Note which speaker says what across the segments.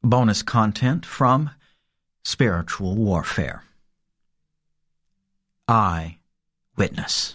Speaker 1: Bonus content from Spiritual Warfare. I witness.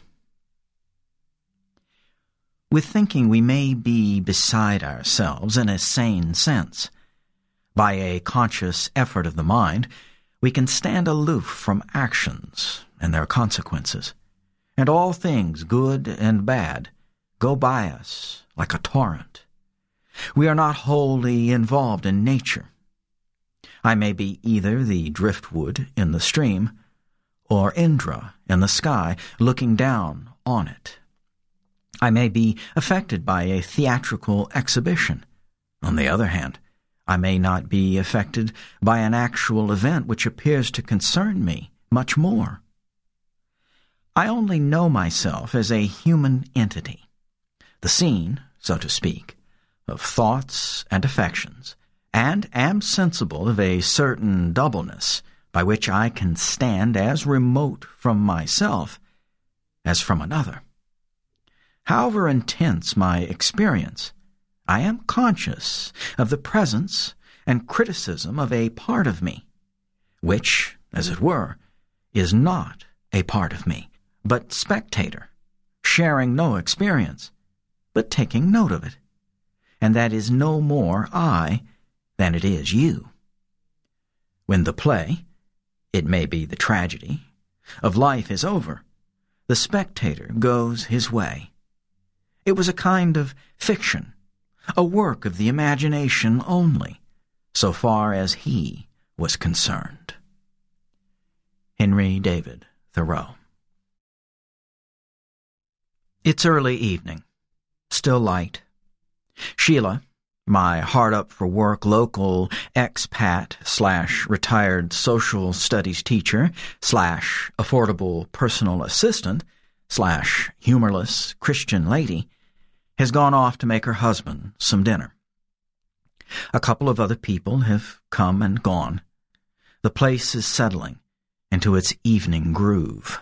Speaker 1: With thinking we may be beside ourselves in a sane sense. By a conscious effort of the mind, we can stand aloof from actions and their consequences, and all things, good and bad, go by us like a torrent. We are not wholly involved in nature. I may be either the driftwood in the stream, or Indra in the sky looking down on it. I may be affected by a theatrical exhibition. On the other hand, I may not be affected by an actual event which appears to concern me much more. I only know myself as a human entity, the scene, so to speak, of thoughts and affections, and am sensible of a certain doubleness by which I can stand as remote from myself as from another. However intense my experience, I am conscious of the presence and criticism of a part of me, which, as it were, is not a part of me, but spectator, sharing no experience, but taking note of it. And that is no more I than it is you. When the play, it may be the tragedy, of life is over, the spectator goes his way. It was a kind of fiction, a work of the imagination only, so far as he was concerned. Henry David Thoreau. It's early evening, still light. Sheila, my hard-up-for-work local expat/retired social studies teacher /affordable personal assistant /humorless Christian lady, has gone off to make her husband some dinner. A couple of other people have come and gone. The place is settling into its evening groove.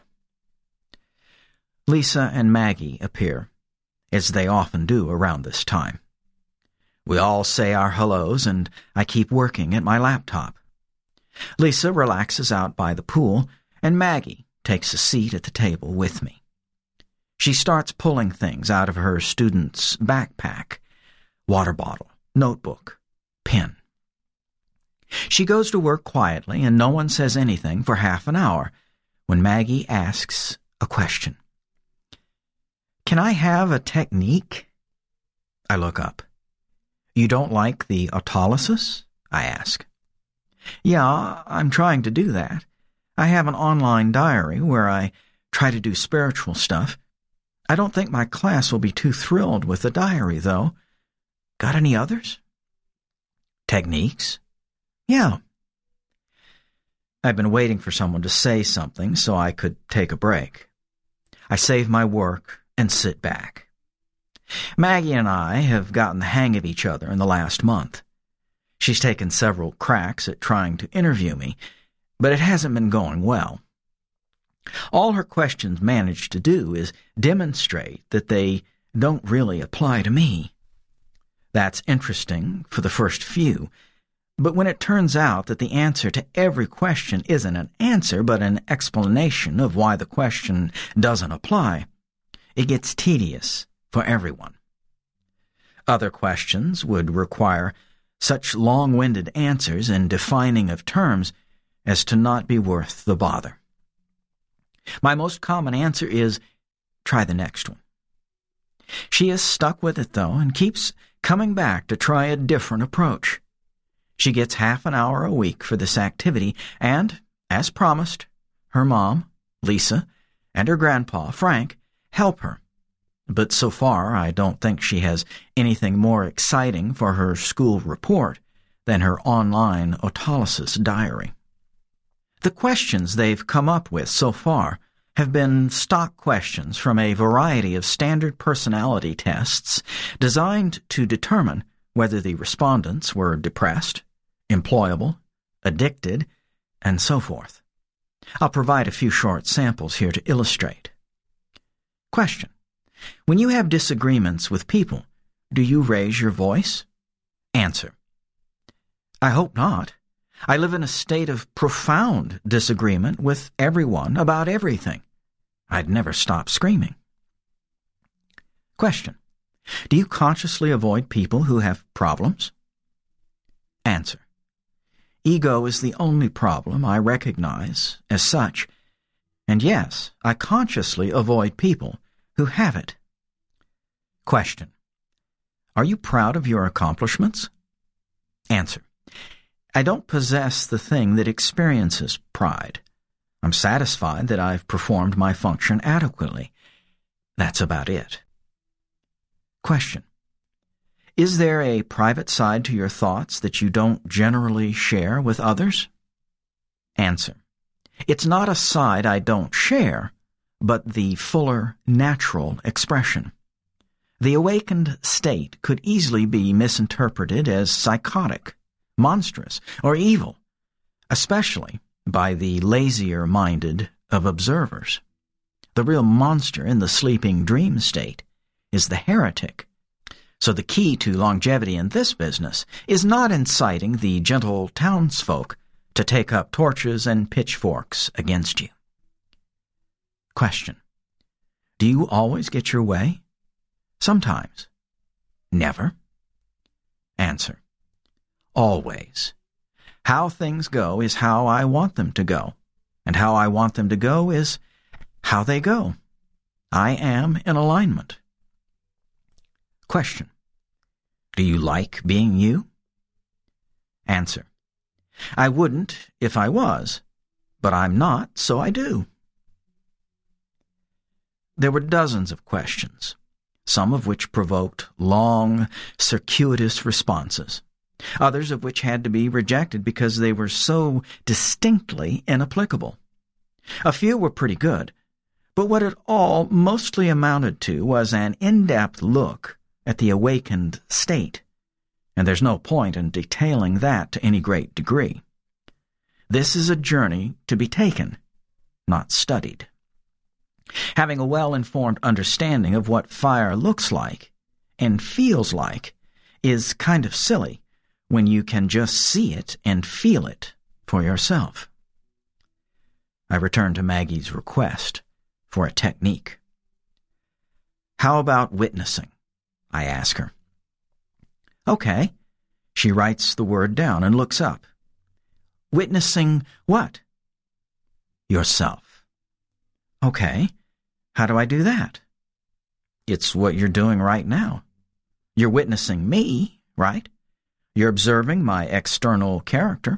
Speaker 1: Lisa and Maggie appear, as they often do around this time. We all say our hellos, and I keep working at my laptop. Lisa relaxes out by the pool, and Maggie takes a seat at the table with me. She starts pulling things out of her student's backpack: water bottle, notebook, pen. She goes to work quietly, and no one says anything for half an hour when Maggie asks a question. "Can I have a technique?" I look up. "You don't like the autolysis?" I ask. "Yeah, I'm trying to do that. I have an online diary where I try to do spiritual stuff. I don't think my class will be too thrilled with the diary, though. Got any others?" "Techniques?" "Yeah." I've been waiting for someone to say something so I could take a break. I save my work and sit back. Maggie and I have gotten the hang of each other in the last month. She's taken several cracks at trying to interview me, but it hasn't been going well. All her questions manage to do is demonstrate that they don't really apply to me. That's interesting for the first few, but when it turns out that the answer to every question isn't an answer but an explanation of why the question doesn't apply, it gets tedious for everyone. Other questions would require such long-winded answers and defining of terms as to not be worth the bother. My most common answer is, try the next one. She is stuck with it, though, and keeps coming back to try a different approach. She gets half an hour a week for this activity, and, as promised, her mom, Lisa, and her grandpa, Frank, help her. But so far, I don't think she has anything more exciting for her school report than her online autolysis diary. The questions they've come up with so far have been stock questions from a variety of standard personality tests designed to determine whether the respondents were depressed, employable, addicted, and so forth. I'll provide a few short samples here to illustrate. Question: when you have disagreements with people, do you raise your voice? Answer: I hope not. I live in a state of profound disagreement with everyone about everything. I'd never stop screaming. Question. Do you consciously avoid people who have problems? Answer. Ego is the only problem I recognize as such, and yes, I consciously avoid people who have it. Question. Are you proud of your accomplishments? Answer. I don't possess the thing that experiences pride. I'm satisfied that I've performed my function adequately. That's about it. Question. Is there a private side to your thoughts that you don't generally share with others? Answer. It's not a side I don't share, but the fuller, natural expression. The awakened state could easily be misinterpreted as psychotic, monstrous, or evil, especially by the lazier-minded of observers. The real monster in the sleeping dream state is the heretic. So the key to longevity in this business is not inciting the gentle townsfolk to take up torches and pitchforks against you. Question. Do you always get your way? Sometimes. Never. Answer. Always. How things go is how I want them to go, and how I want them to go is how they go. I am in alignment. Question. Do you like being you? Answer. I wouldn't if I was, but I'm not, so I do. There were dozens of questions, some of which provoked long, circuitous responses, others of which had to be rejected because they were so distinctly inapplicable. A few were pretty good, but what it all mostly amounted to was an in-depth look at the awakened state, and there's no point in detailing that to any great degree. This is a journey to be taken, not studied. Having a well-informed understanding of what fire looks like and feels like is kind of silly when you can just see it and feel it for yourself. I return to Maggie's request for a technique. How about witnessing? I ask her. Okay. She writes the word down and looks up. Witnessing what? Yourself. Okay. How do I do that? It's what you're doing right now. You're witnessing me, right? You're observing my external character.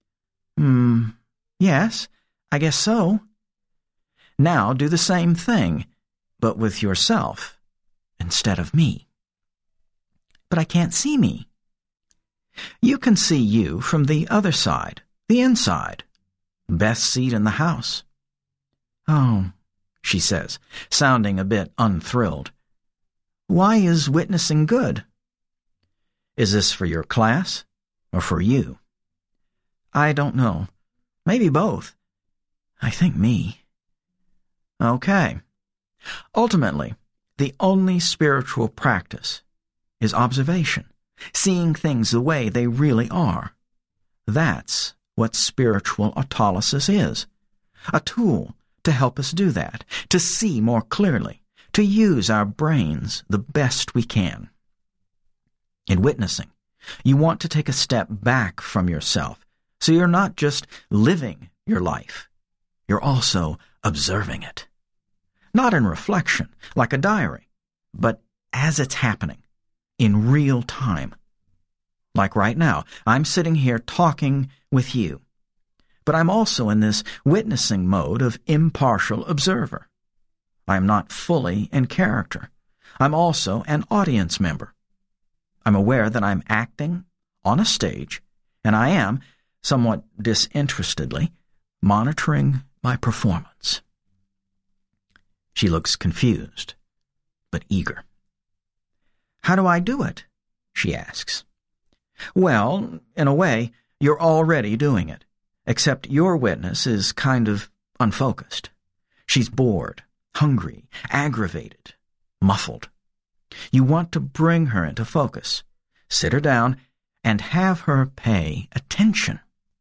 Speaker 1: Yes, I guess so. Now do the same thing, but with yourself instead of me. But I can't see me. You can see you from the other side, the inside. Best seat in the house. Oh, she says, sounding a bit unthrilled. Why is witnessing good? Is this for your class or for you? I don't know. Maybe both. I think me. Okay. Ultimately, the only spiritual practice is observation, seeing things the way they really are. That's what spiritual autolysis is. A tool to help us do that, to see more clearly, to use our brains the best we can. In witnessing, you want to take a step back from yourself, so you're not just living your life, you're also observing it. Not in reflection, like a diary, but as it's happening, in real time. Like right now, I'm sitting here talking with you, but I'm also in this witnessing mode of impartial observer. I'm not fully in character. I'm also an audience member. I'm aware that I'm acting on a stage, and I am, somewhat disinterestedly, monitoring my performance. She looks confused, but eager. How do I do it? She asks. Well, in a way, you're already doing it, except your witness is kind of unfocused. She's bored, hungry, aggravated, muffled. You want to bring her into focus. Sit her down and have her pay attention.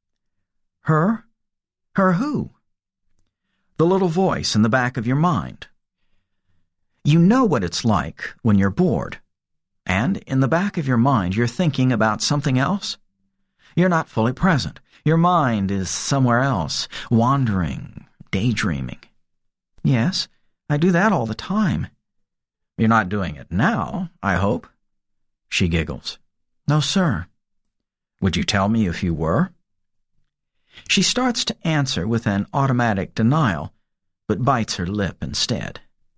Speaker 1: Her? Her who? The little voice in the back of your mind. You know what it's like when you're bored, and in the back of your mind you're thinking about something else. You're not fully present. Your mind is somewhere else, wandering, daydreaming. Yes, I do that all the time. You're not doing it now, I hope. She giggles. No, sir. Would you tell me if you were? She starts to answer with an automatic denial, but bites her lip instead.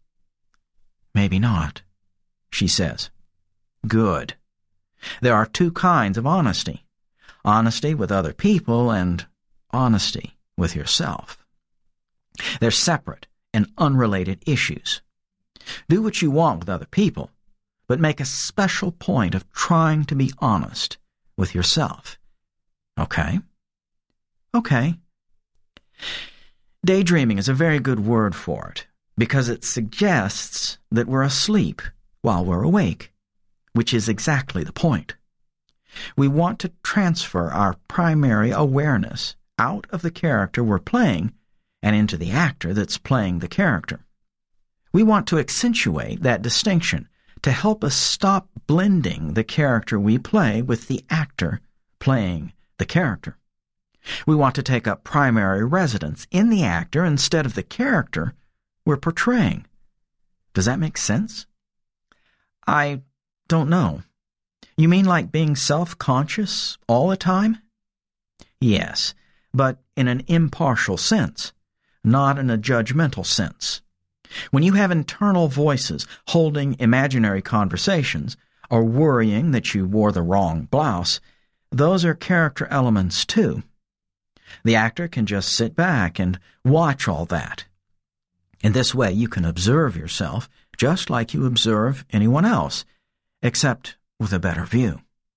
Speaker 1: Maybe not, she says. Good. There are two kinds of honesty. Honesty with other people and honesty with yourself. They're separate and unrelated issues. Do what you want with other people, but make a special point of trying to be honest with yourself. Okay? Okay. Daydreaming is a very good word for it, because it suggests that we're asleep while we're awake, which is exactly the point. We want to transfer our primary awareness out of the character we're playing and into the actor that's playing the character. We want to accentuate that distinction to help us stop blending the character we play with the actor playing the character. We want to take up primary residence in the actor instead of the character we're portraying. Does that make sense? I don't know. You mean like being self-conscious all the time? Yes, but in an impartial sense, not in a judgmental sense. When you have internal voices holding imaginary conversations or worrying that you wore the wrong blouse, those are character elements too. The actor can just sit back and watch all that. In this way, you can observe yourself just like you observe anyone else, except with a better view.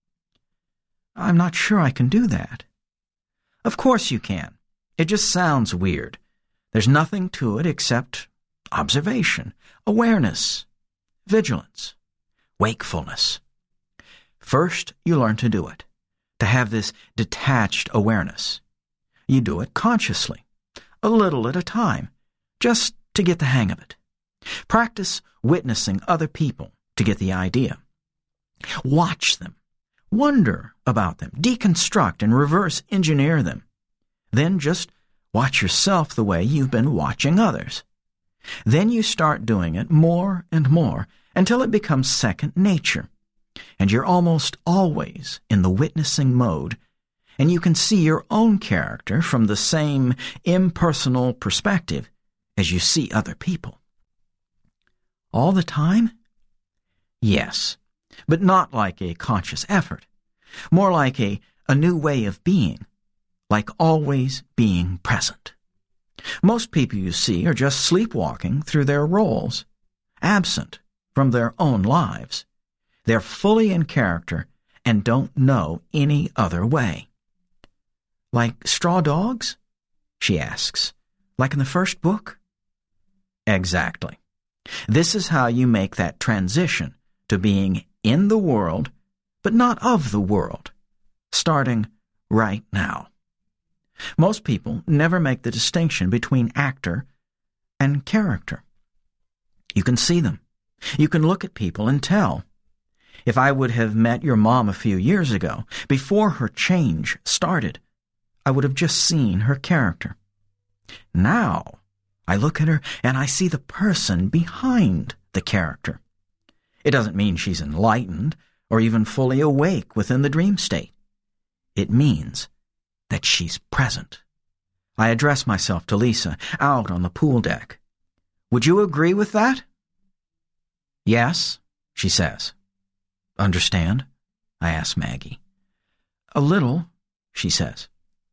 Speaker 1: I'm not sure I can do that. Of course you can. It just sounds weird. There's nothing to it except observation, awareness, vigilance, wakefulness. First, you learn to do it, to have this detached awareness. You do it consciously, a little at a time, just to get the hang of it. Practice witnessing other people to get the idea. Watch them, wonder about them, deconstruct and reverse engineer them. Then just watch yourself the way you've been watching others. Then you start doing it more and more until it becomes second nature, and you're almost always in the witnessing mode, and you can see your own character from the same impersonal perspective as you see other people. All the time? Yes, but not like a conscious effort. More like a new way of being, like always being present. Most people you see are just sleepwalking through their roles, absent from their own lives. They're fully in character and don't know any other way. Like straw dogs? She asks. Like in the first book? Exactly. This is how you make that transition to being in the world, but not of the world, starting right now. Most people never make the distinction between actor and character. You can see them. You can look at people and tell. If I would have met your mom a few years ago, before her change started, I would have just seen her character. Now, I look at her and I see the person behind the character. It doesn't mean she's enlightened or even fully awake within the dream state. It means that she's present. I address myself to Lisa out on the pool deck. Would you agree with that? Yes, she says. Understand? I ask Maggie. A little, she says.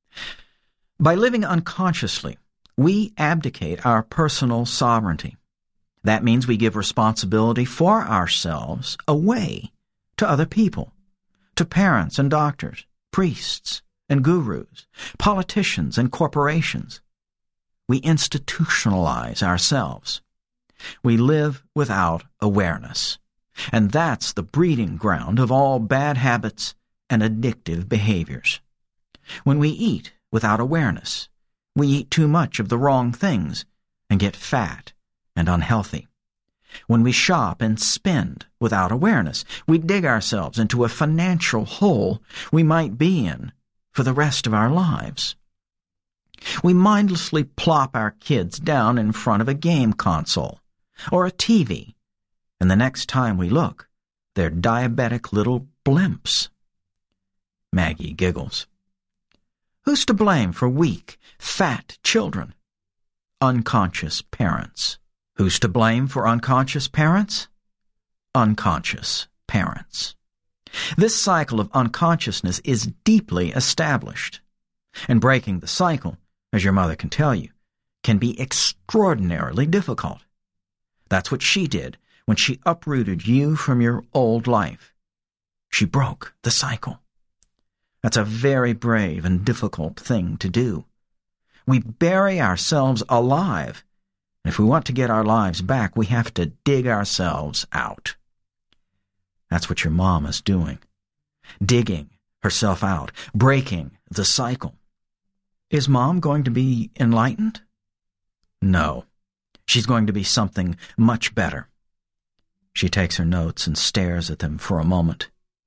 Speaker 1: By living unconsciously, we abdicate our personal sovereignty. That means we give responsibility for ourselves away to other people, to parents and doctors, priests and gurus, politicians and corporations. We institutionalize ourselves. We live without awareness. And that's the breeding ground of all bad habits and addictive behaviors. When we eat without awareness, we eat too much of the wrong things and get fat and unhealthy. When we shop and spend without awareness, we dig ourselves into a financial hole we might be in for the rest of our lives. We mindlessly plop our kids down in front of a game console or a TV, and the next time we look, they're diabetic little blimps. Maggie giggles. Who's to blame for weak, fat children? Unconscious parents. Who's to blame for unconscious parents? Unconscious parents. This cycle of unconsciousness is deeply established, and breaking the cycle, as your mother can tell you, can be extraordinarily difficult. That's what she did when she uprooted you from your old life. She broke the cycle. That's a very brave and difficult thing to do. We bury ourselves alive. If we want to get our lives back, we have to dig ourselves out. That's what your mom is doing. Digging herself out, breaking the cycle. Is Mom going to be enlightened? No. She's going to be something much better. She takes her notes and stares at them for a moment.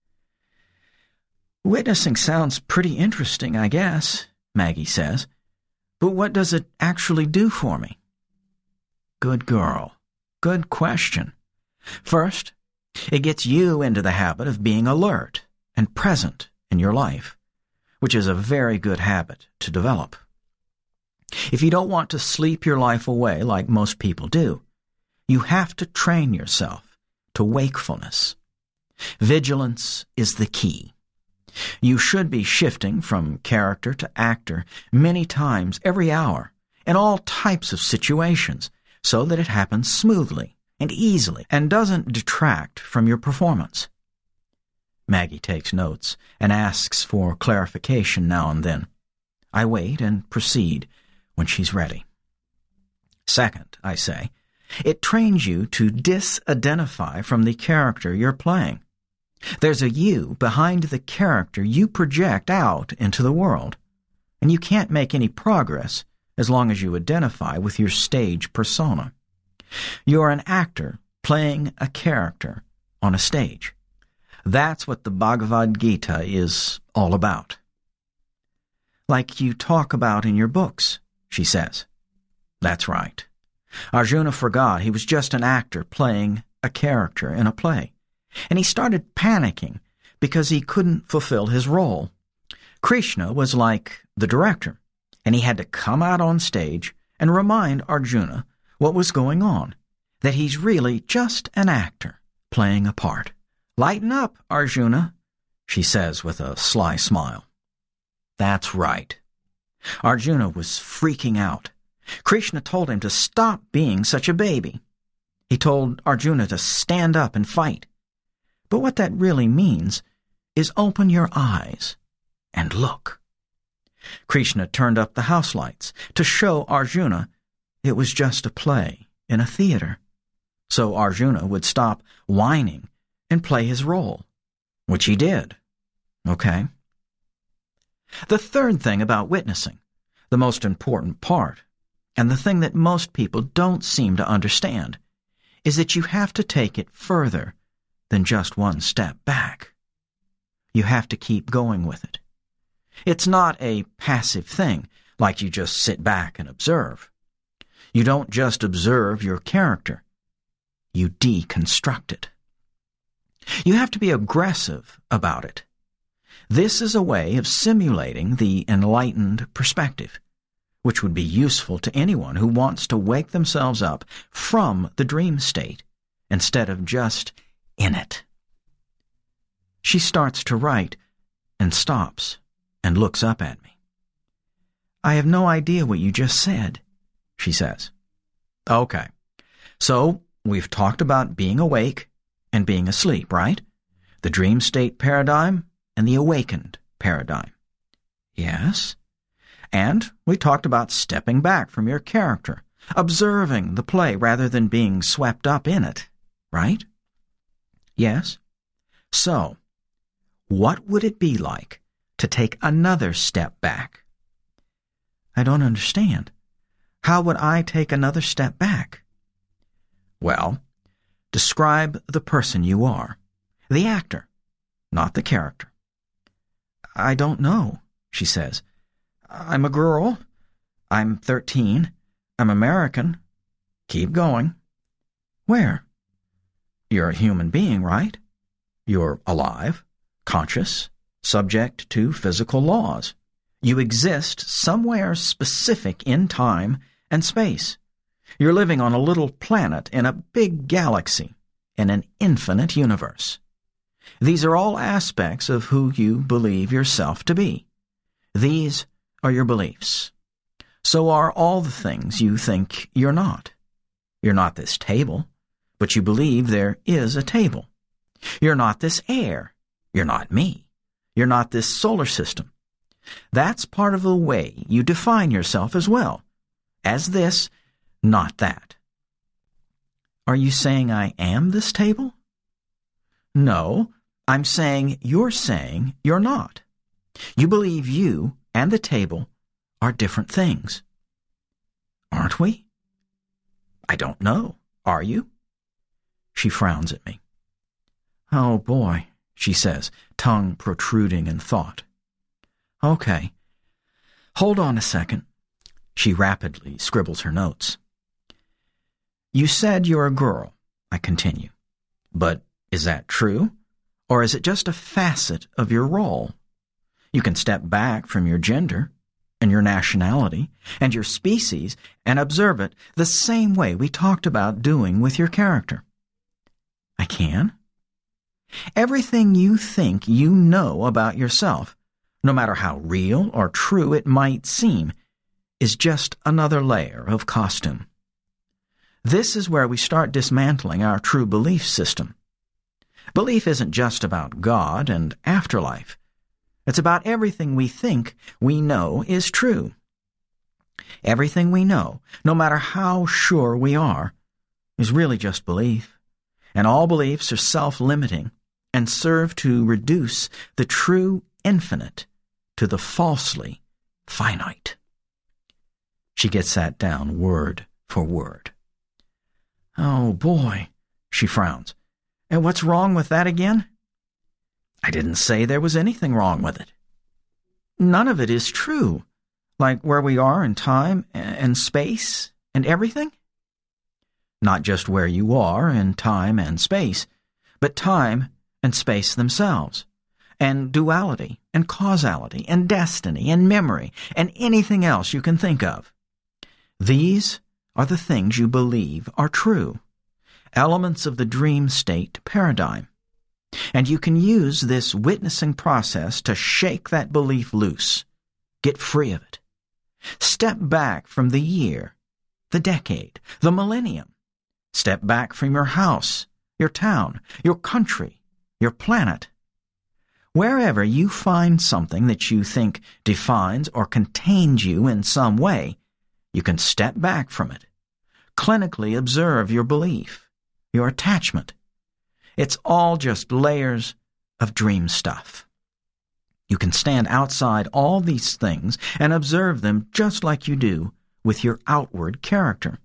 Speaker 1: Witnessing sounds pretty interesting, I guess, Maggie says. But what does it actually do for me? Good girl. Good question. First, it gets you into the habit of being alert and present in your life, which is a very good habit to develop. If you don't want to sleep your life away like most people do, you have to train yourself to wakefulness. Vigilance is the key. You should be shifting from character to actor many times every hour in all types of situations so that it happens smoothly and easily and doesn't detract from your performance. Maggie takes notes and asks for clarification now and then. I wait and proceed when she's ready. Second, I say, it trains you to disidentify from the character you're playing. There's a you behind the character you project out into the world, and you can't make any progress as long as you identify with your stage persona. You're an actor playing a character on a stage. That's what the Bhagavad Gita is all about. Like you talk about in your books, she says. That's right. Arjuna forgot he was just an actor playing a character in a play, and he started panicking because he couldn't fulfill his role. Krishna was like the director, and he had to come out on stage and remind Arjuna what was going on, that he's really just an actor playing a part. Lighten up, Arjuna, she says with a sly smile. That's right. Arjuna was freaking out. Krishna told him to stop being such a baby. He told Arjuna to stand up and fight. But what that really means is open your eyes and look. Krishna turned up the house lights to show Arjuna it was just a play in a theater, so Arjuna would stop whining and play his role, which he did. Okay? The third thing about witnessing, the most important part, and the thing that most people don't seem to understand, is that you have to take it further than just one step back. You have to keep going with it. It's not a passive thing, like you just sit back and observe. You don't just observe your character. You deconstruct it. You have to be aggressive about it. This is a way of simulating the enlightened perspective, which would be useful to anyone who wants to wake themselves up from the dream state instead of just in it. She starts to write and stops and looks up at me. I have no idea what you just said, she says. Okay, so we've talked about being awake and being asleep, right? The dream state paradigm and the awakened paradigm. Yes. And we talked about stepping back from your character, observing the play rather than being swept up in it, right? Yes. So, what would it be like to take another step back? I don't understand. How would I take another step back? Well, describe the person you are, the actor, not the character. I don't know, she says. I'm a girl. I'm 13. I'm American. Keep going. Where? You're a human being, right? You're alive, conscious, subject to physical laws. You exist somewhere specific in time and space. You're living on a little planet in a big galaxy, in an infinite universe. These are all aspects of who you believe yourself to be. These are your beliefs. So are all the things you think you're not. You're not this table, but you believe there is a table. You're not this air. You're not me. You're not this solar system. That's part of the way you define yourself as well, as this, not that. Are you saying I am this table? No, I'm saying you're not. You believe you and the table are different things. Aren't we? I don't know. Are you? She frowns at me. Oh, boy, she says, tongue protruding in thought. Okay. Hold on a second. She rapidly scribbles her notes. You said you're a girl, I continue. But is that true? Or is it just a facet of your role? You can step back from your gender and your nationality and your species and observe it the same way we talked about doing with your character. I can? Everything you think you know about yourself, no matter how real or true it might seem, is just another layer of costume. This is where we start dismantling our true belief system. Belief isn't just about God and afterlife. It's about everything we think we know is true. Everything we know, no matter how sure we are, is really just belief. And all beliefs are self-limiting and serve to reduce the true infinite to the falsely finite. She gets that down word for word. Oh, boy, she frowns. And what's wrong with that again? I didn't say there was anything wrong with it. None of it is true, like where we are in time and space and everything. Not just where you are in time and space, but time and space themselves, and duality and causality and destiny and memory and anything else you can think of. These are the things you believe are true, elements of the dream state paradigm. And you can use this witnessing process to shake that belief loose, get free of it. Step back from the year, the decade, the millennium. Step back from your house, your town, your country, your planet. Wherever you find something that you think defines or contains you in some way, you can step back from it. Clinically observe your belief, your attachment. It's all just layers of dream stuff. You can stand outside all these things and observe them just like you do with your outward character.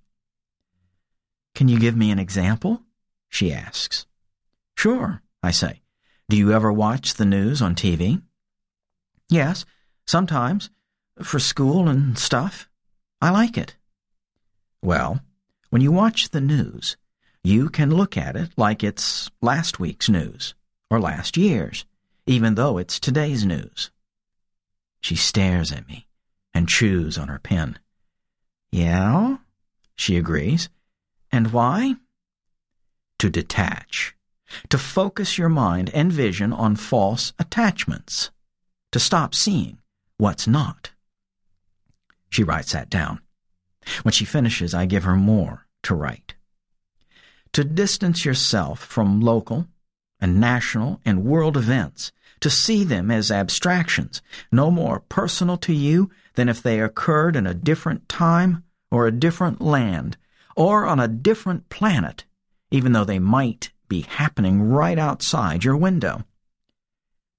Speaker 1: Can you give me an example? She asks. Sure, I say. Do you ever watch the news on TV? Yes, sometimes, for school and stuff. I like it. Well, when you watch the news, you can look at it like it's last week's news, or last year's, even though it's today's news. She stares at me and chews on her pen. Yeah, she agrees. And why? To detach, to focus your mind and vision on false attachments, to stop seeing what's not. She writes that down. When she finishes, I give her more to write. To distance yourself from local and national and world events, to see them as abstractions, no more personal to you than if they occurred in a different time or a different land or on a different planet, even though they might be happening right outside your window.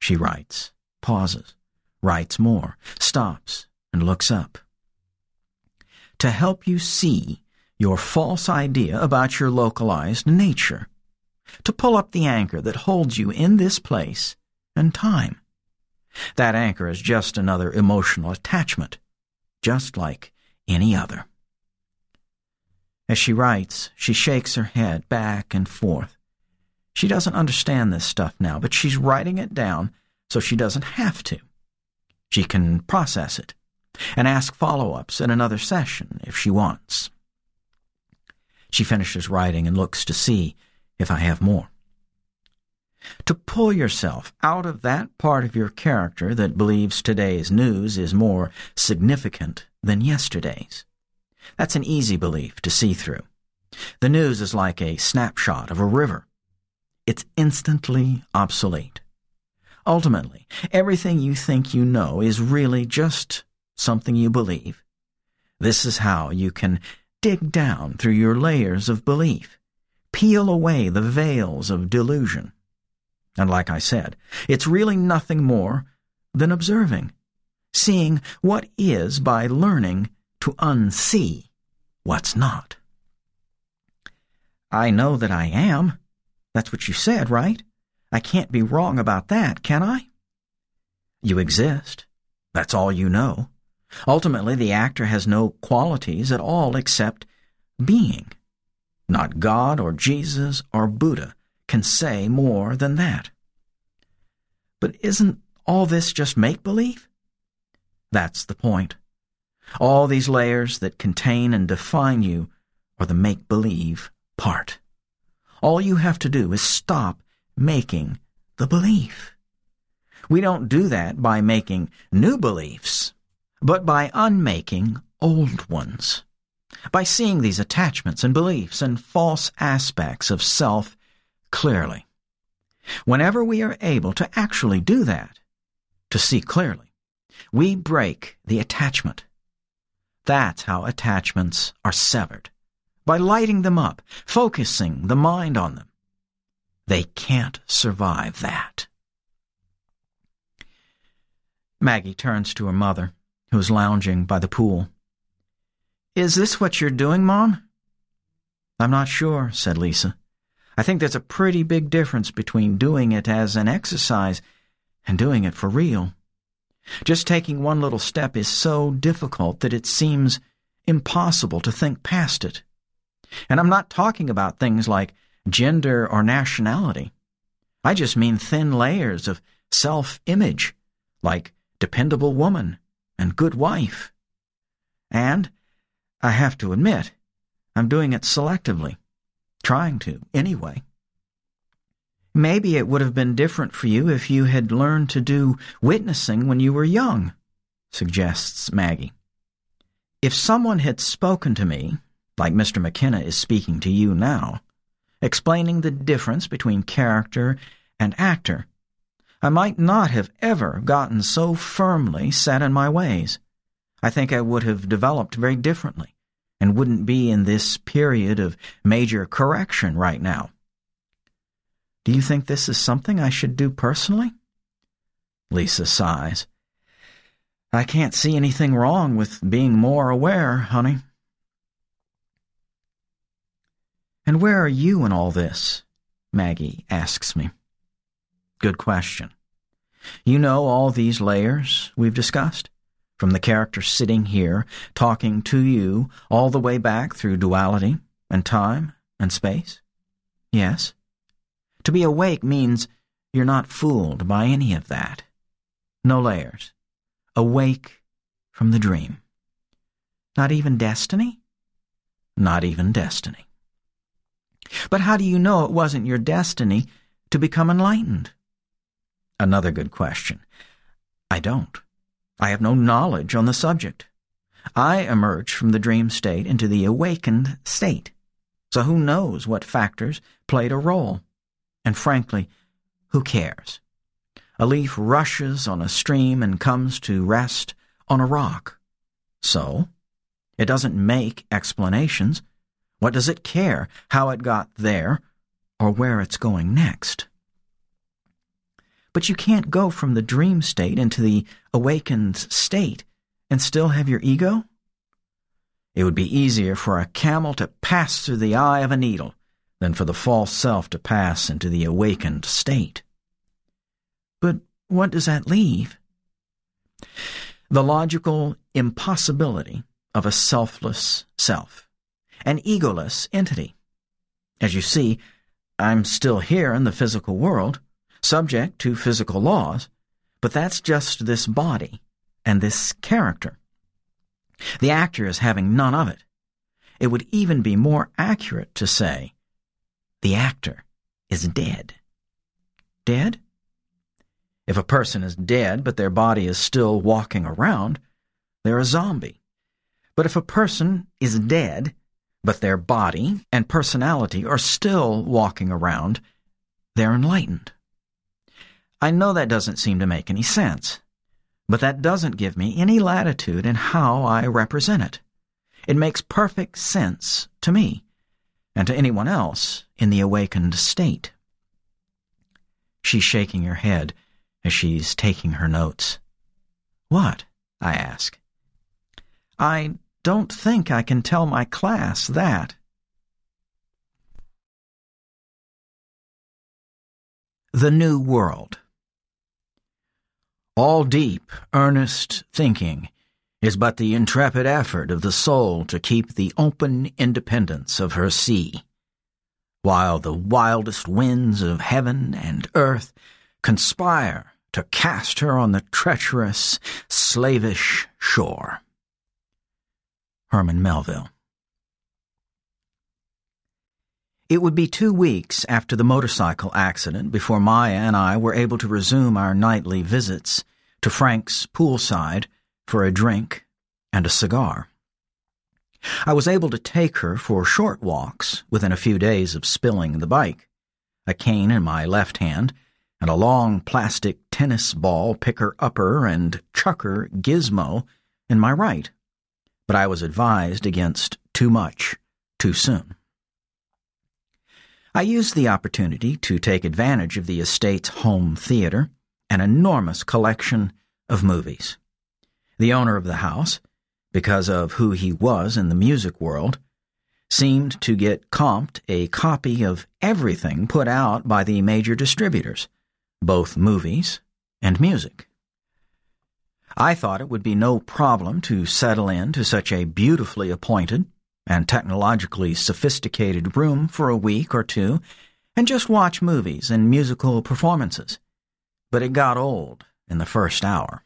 Speaker 1: She writes, pauses, writes more, stops, and looks up. To help you see your false idea about your localized nature. To pull up the anchor that holds you in this place and time. That anchor is just another emotional attachment, just like any other. As she writes, she shakes her head back and forth. She doesn't understand this stuff now, but she's writing it down so she doesn't have to. She can process it and ask follow-ups at another session if she wants. She finishes writing and looks to see if I have more. To pull yourself out of that part of your character that believes today's news is more significant than yesterday's. That's an easy belief to see through. The news is like a snapshot of a river. It's instantly obsolete. Ultimately, everything you think you know is really just something you believe. This is how you can dig down through your layers of belief, peel away the veils of delusion. And like I said, it's really nothing more than observing, seeing what is by learning to unsee what's not. I know that I am. That's what you said, right? I can't be wrong about that, can I? You exist. That's all you know. Ultimately, the actor has no qualities at all except being. Not God or Jesus or Buddha can say more than that. But isn't all this just make-believe? That's the point. All these layers that contain and define you are the make-believe part. All you have to do is stop making the belief. We don't do that by making new beliefs, but by unmaking old ones. By seeing these attachments and beliefs and false aspects of self clearly. Whenever we are able to actually do that, to see clearly, we break the attachment. That's how attachments are severed, by lighting them up, focusing the mind on them. They can't survive that. Maggie turns to her mother, who is lounging by the pool. Is this what you're doing, Mom? I'm not sure, said Lisa. I think there's a pretty big difference between doing it as an exercise and doing it for real. Just taking one little step is so difficult that it seems impossible to think past it. And I'm not talking about things like gender or nationality. I just mean thin layers of self-image, like dependable woman and good wife. And, I have to admit, I'm doing it selectively. Trying to, anyway. Maybe it would have been different for you if you had learned to do witnessing when you were young, suggests Maggie. If someone had spoken to me, like Mr. McKenna is speaking to you now, explaining the difference between character and actor, I might not have ever gotten so firmly set in my ways. I think I would have developed very differently and wouldn't be in this period of major correction right now. Do you think this is something I should do personally? Lisa sighs. I can't see anything wrong with being more aware, honey. And where are you in all this? Maggie asks me. Good question. You know all these layers we've discussed? From the character sitting here, talking to you, all the way back through duality and time and space? Yes. To be awake means you're not fooled by any of that. No layers. Awake from the dream. Not even destiny? Not even destiny. But how do you know it wasn't your destiny to become enlightened? Another good question. I don't. I have no knowledge on the subject. I emerged from the dream state into the awakened state. So who knows what factors played a role? And frankly, who cares? A leaf rushes on a stream and comes to rest on a rock. So, it doesn't make explanations. What does it care how it got there or where it's going next? But you can't go from the dream state into the awakened state and still have your ego? It would be easier for a camel to pass through the eye of a needle than for the false self to pass into the awakened state. But what does that leave? The logical impossibility of a selfless self, an egoless entity. As you see, I'm still here in the physical world, subject to physical laws, but that's just this body and this character. The actor is having none of it. It would even be more accurate to say, the actor is dead. Dead? If a person is dead, but their body is still walking around, they're a zombie. But if a person is dead, but their body and personality are still walking around, they're enlightened. I know that doesn't seem to make any sense, but that doesn't give me any latitude in how I represent it. It makes perfect sense to me, and to anyone else in the awakened state. She's shaking her head as she's taking her notes. What? I ask. I don't think I can tell my class that. The New World. All deep, earnest thinking is but the intrepid effort of the soul to keep the open independence of her sea, while the wildest winds of heaven and earth conspire to cast her on the treacherous, slavish shore. Herman Melville. It would be 2 weeks after the motorcycle accident before Maya and I were able to resume our nightly visits to Frank's poolside for a drink and a cigar. I was able to take her for short walks within a few days of spilling the bike, a cane in my left hand and a long plastic tennis ball picker-upper and chucker gizmo in my right. But I was advised against too much too soon. I used the opportunity to take advantage of the estate's home theater, an enormous collection of movies. The owner of the house, because of who he was in the music world, seemed to get comped a copy of everything put out by the major distributors, both movies and music. I thought it would be no problem to settle into such a beautifully appointed and technologically sophisticated room for a week or two and just watch movies and musical performances. But it got old in the first hour.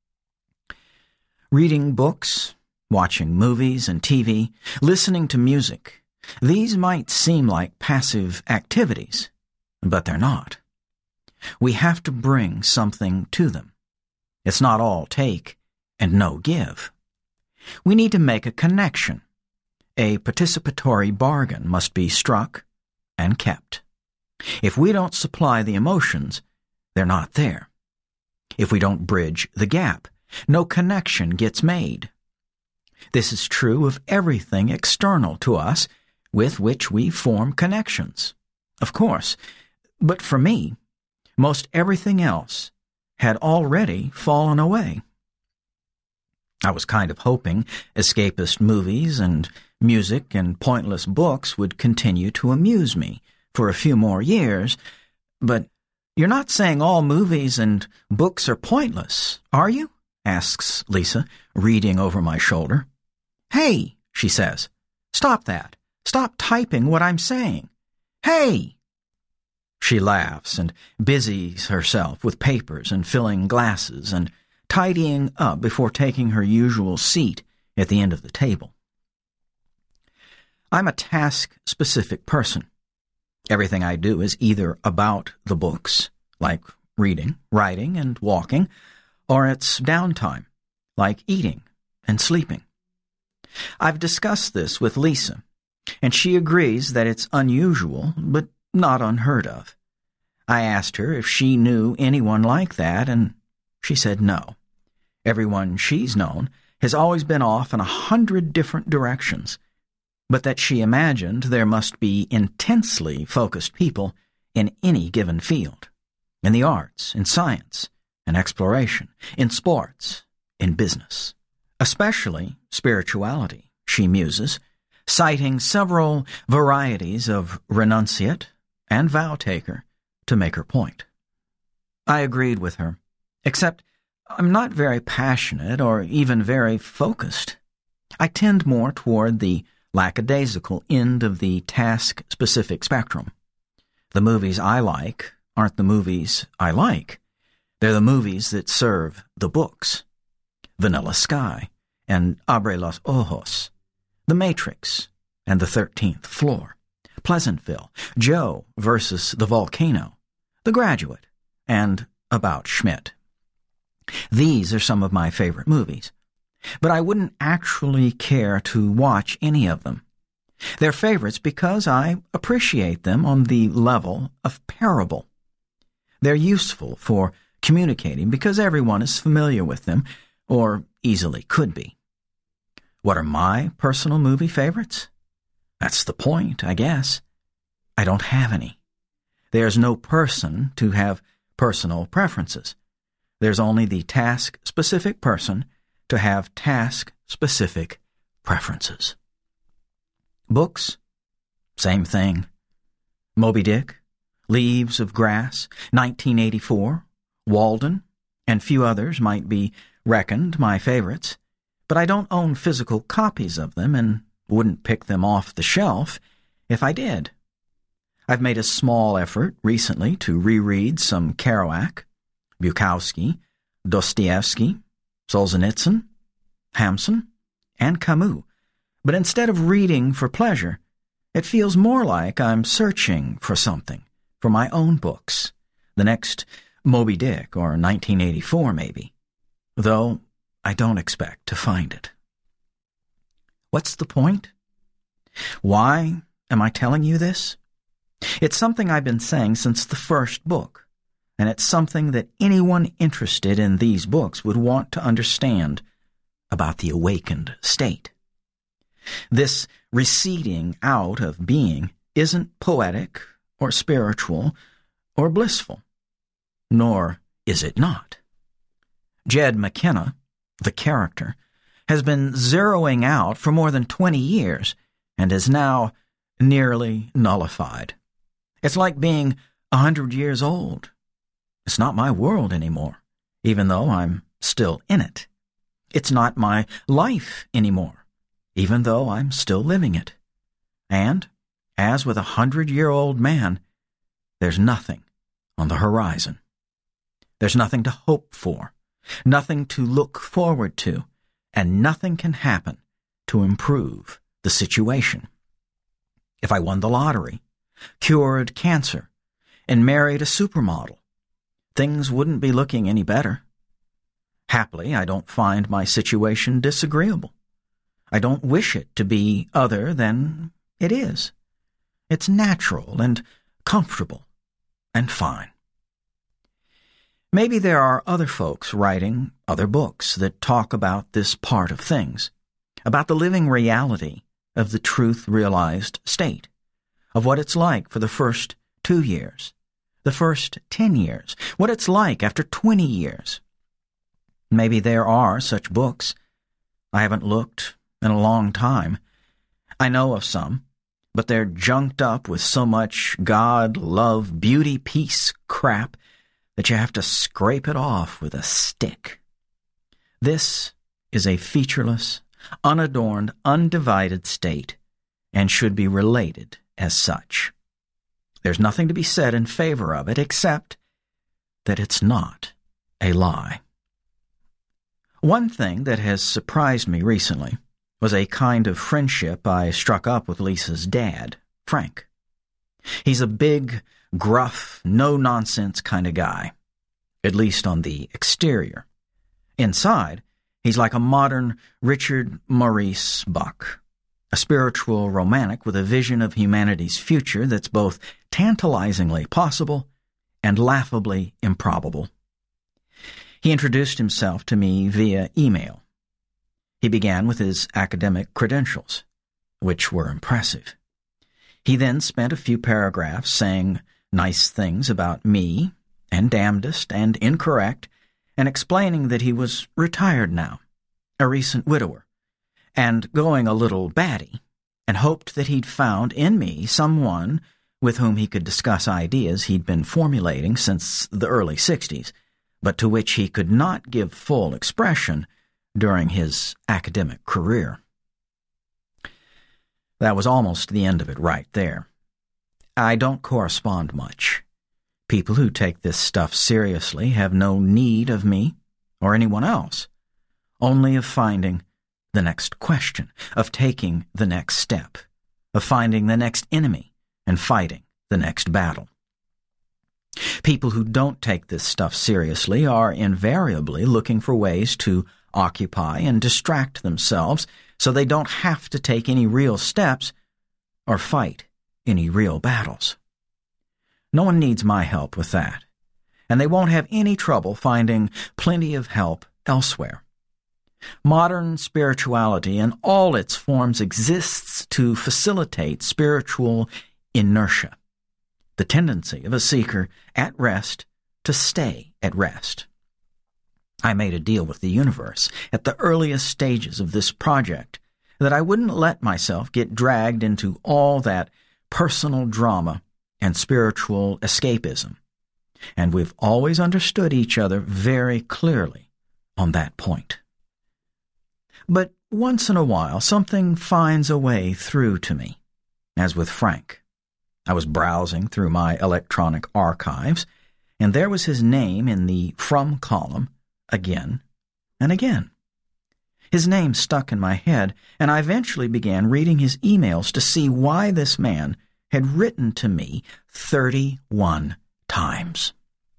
Speaker 1: Reading books, watching movies and TV, listening to music, these might seem like passive activities, but they're not. We have to bring something to them. It's not all take and no give. We need to make a connection. A participatory bargain must be struck and kept. If we don't supply the emotions, they're not there. If we don't bridge the gap, no connection gets made. This is true of everything external to us with which we form connections, of course. But for me, most everything else had already fallen away. I was kind of hoping escapist movies and music and pointless books would continue to amuse me for a few more years, but you're not saying all movies and books are pointless, are you? Asks Lisa, reading over my shoulder. Hey, she says, stop that. Stop typing what I'm saying. Hey! She laughs and busies herself with papers and filling glasses and tidying up before taking her usual seat at the end of the table. I'm a task-specific person. Everything I do is either about the books, like reading, writing, and walking, or it's downtime, like eating and sleeping. I've discussed this with Lisa, and she agrees that it's unusual, but not unheard of. I asked her if she knew anyone like that, and she said no. Everyone she's known has always been off in 100 different directions, but that she imagined there must be intensely focused people in any given field. in the arts, in science, in exploration, in sports, in business. Especially spirituality, she muses, citing several varieties of renunciate and vow-taker to make her point. I agreed with her, except I'm not very passionate or even very focused. I tend more toward the lackadaisical end of the task-specific spectrum. The movies I like aren't the movies I like. They're the movies that serve the books. Vanilla Sky and Abre los Ojos, The Matrix and the 13th Floor, Pleasantville, Joe versus the Volcano, The Graduate, and About Schmidt. These are some of my favorite movies, but I wouldn't actually care to watch any of them. They're favorites because I appreciate them on the level of parable. They're useful for communicating because everyone is familiar with them, or easily could be. What are my personal movie favorites? That's the point, I guess. I don't have any. There's no person to have personal preferences. There's only the task-specific person to have task-specific preferences. Books? Same thing. Moby Dick, Leaves of Grass, 1984, Walden, and few others might be reckoned my favorites, but I don't own physical copies of them and wouldn't pick them off the shelf if I did. I've made a small effort recently to reread some Kerouac, Bukowski, Dostoevsky, Solzhenitsyn, Hamsun, and Camus, but instead of reading for pleasure, it feels more like I'm searching for something, for my own books, the next Moby Dick or 1984 maybe, though I don't expect to find it. What's the point? Why am I telling you this? It's something I've been saying since the first book, and it's something that anyone interested in these books would want to understand about the awakened state. This receding out of being isn't poetic or spiritual or blissful, nor is it not. Jed McKenna, the character, has been zeroing out for more than 20 years and is now nearly nullified. It's like being 100 years old. It's not my world anymore, even though I'm still in it. It's not my life anymore, even though I'm still living it. And, as with a 100-year-old man, there's nothing on the horizon. There's nothing to hope for, nothing to look forward to, and nothing can happen to improve the situation. If I won the lottery, cured cancer, and married a supermodel, things wouldn't be looking any better. Happily, I don't find my situation disagreeable. I don't wish it to be other than it is. It's natural and comfortable and fine. Maybe there are other folks writing other books that talk about this part of things, about the living reality of the truth-realized state, of what it's like for the first 2 years, the first 10 years, what it's like after 20 years. Maybe there are such books. I haven't looked in a long time. I know of some, but they're junked up with so much God, love, beauty, peace crap that you have to scrape it off with a stick. This is a featureless, unadorned, undivided state, and should be related as such. There's nothing to be said in favor of it except that it's not a lie. One thing that has surprised me recently was a kind of friendship I struck up with Lisa's dad, Frank. He's a big, gruff, no-nonsense kind of guy, at least on the exterior. Inside, he's like a modern Richard Maurice Buck, a spiritual romantic with a vision of humanity's future that's both tantalizingly possible and laughably improbable. He introduced himself to me via email. He began with his academic credentials, which were impressive. He then spent a few paragraphs saying nice things about me and damnedest and incorrect, and explaining that he was retired now, a recent widower, and going a little batty, and hoped that he'd found in me someone with whom he could discuss ideas he'd been formulating since the early 60s, but to which he could not give full expression during his academic career. That was almost the end of it right there. I don't correspond much. People who take this stuff seriously have no need of me or anyone else, only of finding the next question, of taking the next step, of finding the next enemy and fighting the next battle. People who don't take this stuff seriously are invariably looking for ways to occupy and distract themselves so they don't have to take any real steps or fight any real battles. No one needs my help with that, and they won't have any trouble finding plenty of help elsewhere. Modern spirituality in all its forms exists to facilitate spiritual inertia, the tendency of a seeker at rest to stay at rest. I made a deal with the universe at the earliest stages of this project that I wouldn't let myself get dragged into all that personal drama and spiritual escapism, and we've always understood each other very clearly on that point. But once in a while, something finds a way through to me, as with Frank. I was browsing through my electronic archives, and there was his name in the From column again and again. His name stuck in my head, and I eventually began reading his emails to see why this man had written to me 31 times.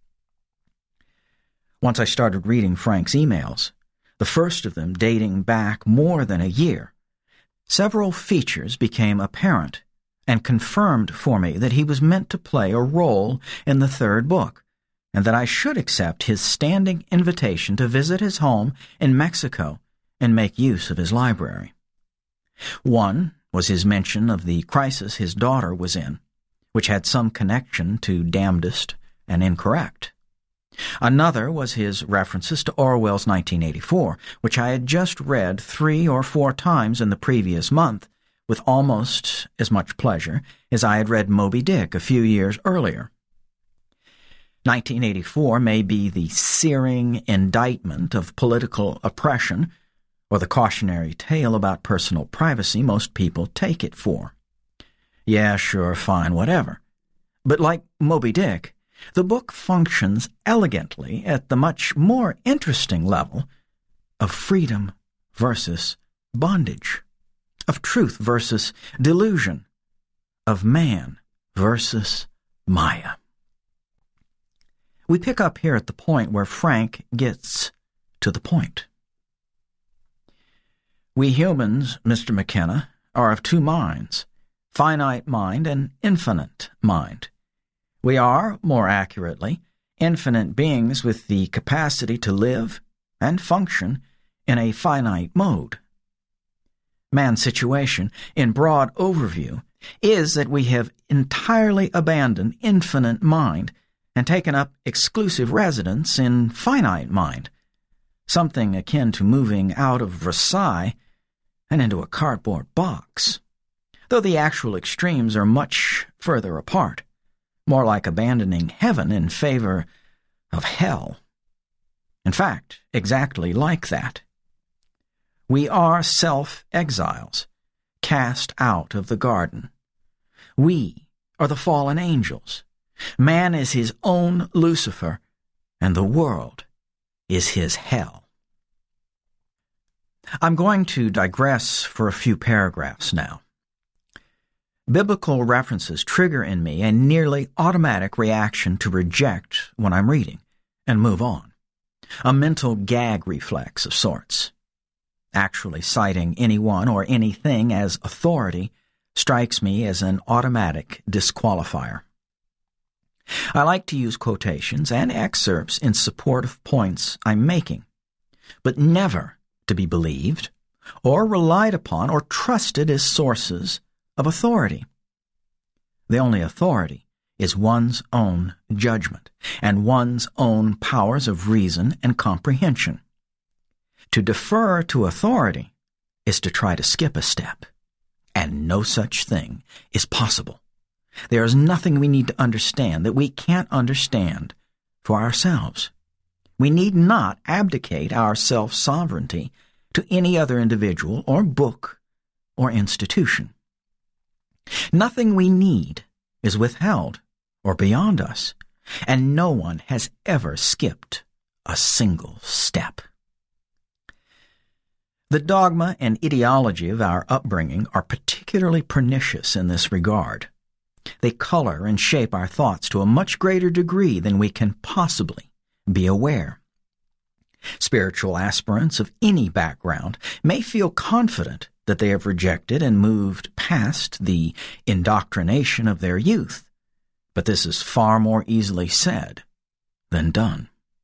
Speaker 1: Once I started reading Frank's emails, the first of them dating back more than a year, several features became apparent and confirmed for me that he was meant to play a role in the third book, and that I should accept his standing invitation to visit his home in Mexico and make use of his library. One was his mention of the crisis his daughter was in, which had some connection to Damnedest and Incorrect. Another was his references to Orwell's 1984, which I had just read 3 or 4 times in the previous month, with almost as much pleasure as I had read Moby Dick a few years earlier. 1984 may be the searing indictment of political oppression, or the cautionary tale about personal privacy most people take it for. Yeah, sure, fine, whatever. But like Moby Dick, the book functions elegantly at the much more interesting level of freedom versus bondage, of truth versus delusion, of man versus Maya. We pick up here at the point where Frank gets to the point. We humans, Mr. McKenna, are of 2 minds, finite mind and infinite mind. We are, more accurately, infinite beings with the capacity to live and function in a finite mode. Man's situation, in broad overview, is that we have entirely abandoned infinite mind and taken up exclusive residence in finite mind, something akin to moving out of Versailles and into a cardboard box, though the actual extremes are much further apart, more like abandoning heaven in favor of hell. In fact, exactly like that. We are self-exiles, cast out of the garden. We are the fallen angels. Man is his own Lucifer, and the world is his hell. I'm going to digress for a few paragraphs now. Biblical references trigger in me a nearly automatic reaction to reject when I'm reading and move on, a mental gag reflex of sorts. Actually citing anyone or anything as authority strikes me as an automatic disqualifier. I like to use quotations and excerpts in support of points I'm making, but never to be believed or relied upon or trusted as sources of authority. The only authority is one's own judgment and one's own powers of reason and comprehension. To defer to authority is to try to skip a step, and no such thing is possible. There is nothing we need to understand that we can't understand for ourselves. We need not abdicate our self-sovereignty to any other individual or book or institution. Nothing we need is withheld or beyond us, and no one has ever skipped a single step. The dogma and ideology of our upbringing are particularly pernicious in this regard. They color and shape our thoughts to a much greater degree than we can possibly be aware. Spiritual aspirants of any background may feel confident that they have rejected and moved past the indoctrination of their youth, but this is far more easily said than done.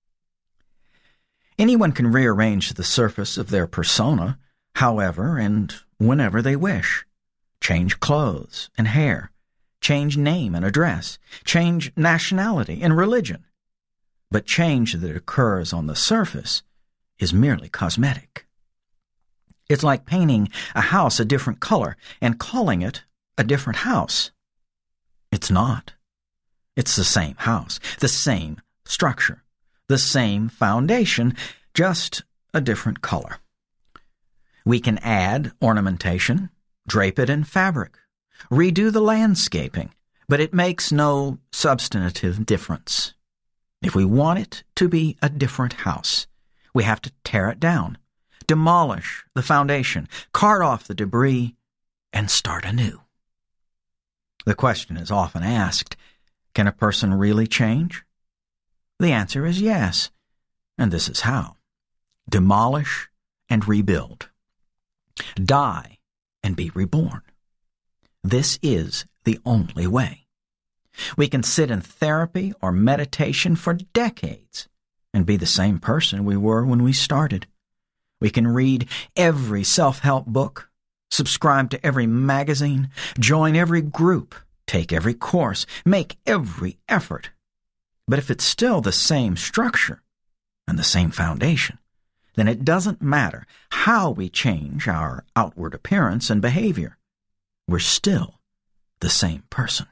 Speaker 1: Anyone can rearrange the surface of their persona however and whenever they wish, change clothes and hair, change name and address, change nationality and religion. But change that occurs on the surface is merely cosmetic. It's like painting a house a different color and calling it a different house. It's not. It's the same house, the same structure, the same foundation, just a different color. We can add ornamentation, drape it in fabric, redo the landscaping, but it makes no substantive difference. If we want it to be a different house, we have to tear it down, demolish the foundation, cart off the debris, and start anew. The question is often asked, can a person really change? The answer is yes, and this is how. Demolish and rebuild. Die and be reborn. This is the only way. We can sit in therapy or meditation for decades and be the same person we were when we started. We can read every self-help book, subscribe to every magazine, join every group, take every course, make every effort. But if it's still the same structure and the same foundation, then it doesn't matter how we change our outward appearance and behavior. We're still the same person.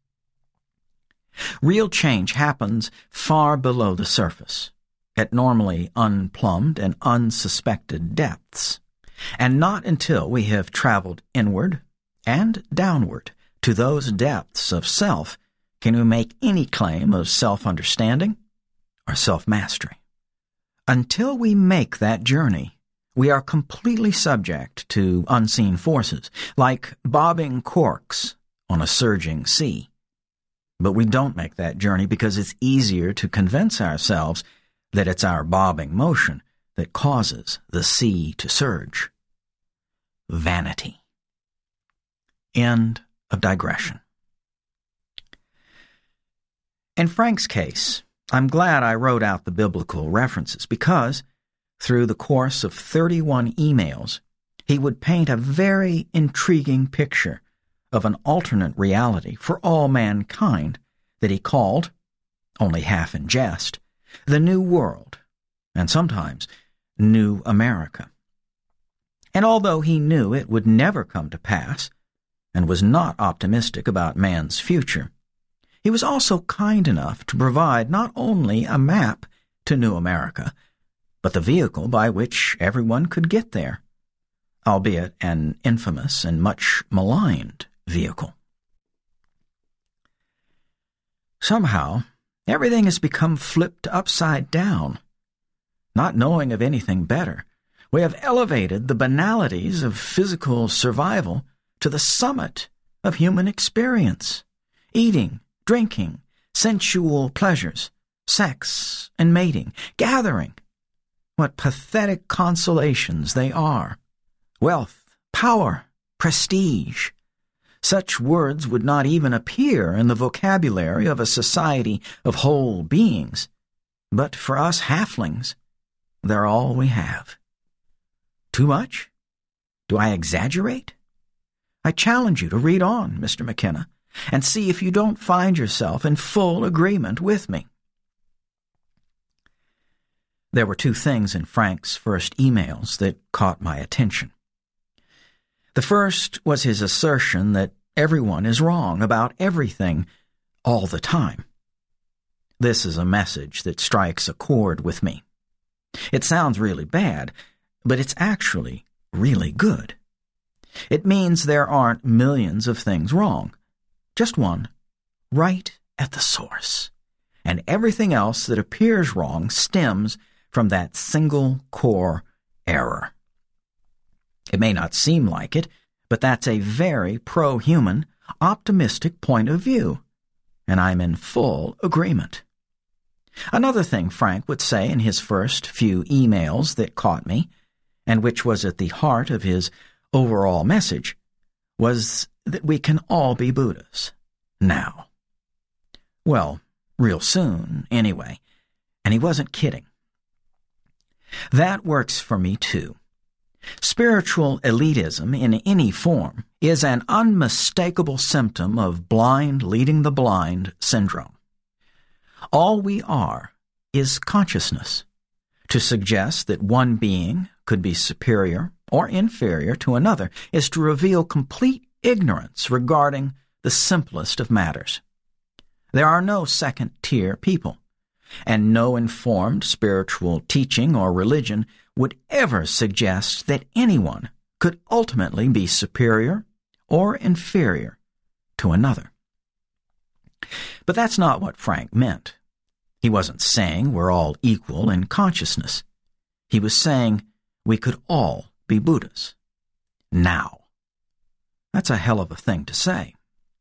Speaker 1: Real change happens far below the surface, at normally unplumbed and unsuspected depths, and not until we have traveled inward and downward to those depths of self can we make any claim of self-understanding or self-mastery. Until we make that journey, we are completely subject to unseen forces, like bobbing corks on a surging sea. But we don't make that journey because it's easier to convince ourselves that it's our bobbing motion that causes the sea to surge. Vanity. End of digression. In Frank's case, I'm glad I wrote out the biblical references because, through the course of 31 emails, he would paint a very intriguing picture of an alternate reality for all mankind that he called, only half in jest, the New World, and sometimes New America. And although he knew it would never come to pass, and was not optimistic about man's future, he was also kind enough to provide not only a map to New America, but the vehicle by which everyone could get there, albeit an infamous and much maligned vehicle. Somehow, everything has become flipped upside down. Not knowing of anything better, we have elevated the banalities of physical survival to the summit of human experience. Eating, drinking, sensual pleasures, sex and mating, gathering. What pathetic consolations they are. Wealth, power, prestige. Such words would not even appear in the vocabulary of a society of whole beings. But for us halflings, they're all we have. Too much? Do I exaggerate? I challenge you to read on, Mr. McKenna, and see if you don't find yourself in full agreement with me. There were two things in Frank's first emails that caught my attention. The first was his assertion that everyone is wrong about everything all the time. This is a message that strikes a chord with me. It sounds really bad, but it's actually really good. It means there aren't millions of things wrong, just one, right at the source. And everything else that appears wrong stems from that single core error. It may not seem like it, but that's a very pro-human, optimistic point of view, and I'm in full agreement. Another thing Frank would say in his first few emails that caught me, and which was at the heart of his overall message, was that we can all be Buddhas now. Well, real soon, anyway, and he wasn't kidding. That works for me, too. Spiritual elitism in any form is an unmistakable symptom of blind leading the blind syndrome. All we are is consciousness. To suggest that one being could be superior or inferior to another is to reveal complete ignorance regarding the simplest of matters. There are no second-tier people, and no informed spiritual teaching or religion would ever suggest that anyone could ultimately be superior or inferior to another. But that's not what Frank meant. He wasn't saying we're all equal in consciousness. He was saying we could all be Buddhas. Now. That's a hell of a thing to say.